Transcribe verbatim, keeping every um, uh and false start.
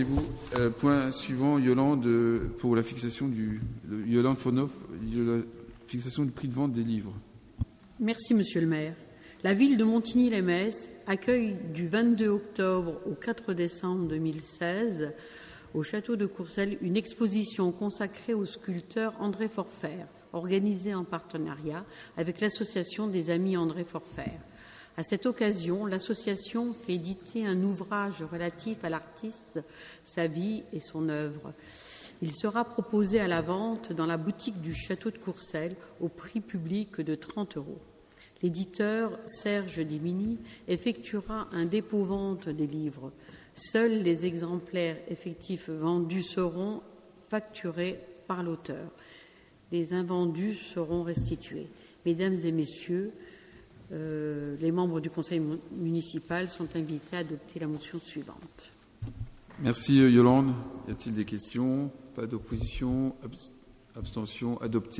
Euh, point suivant, Yolande, pour la fixation du le, Yolande Fonoff, la fixation du prix de vente des livres. Merci, Monsieur le maire. La ville de Montigny-lès-Metz accueille du vingt-deux octobre au quatre décembre deux mille seize au château de Courcelles une exposition consacrée au sculpteur André Forfert, organisée en partenariat avec l'association des Amis André Forfert. À cette occasion, l'association fait éditer un ouvrage relatif à l'artiste, sa vie et son œuvre. Il sera proposé à la vente dans la boutique du château de Courcelles au prix public de trente euros. L'éditeur Serge Dimini effectuera un dépôt-vente des livres. Seuls les exemplaires effectifs vendus seront facturés par l'auteur. Les invendus seront restitués. Mesdames et messieurs, euh, les membres du conseil municipal sont invités à adopter la motion suivante. Merci Yolande. Y a-t-il des questions? Pas d'opposition? Abstention? Adopté.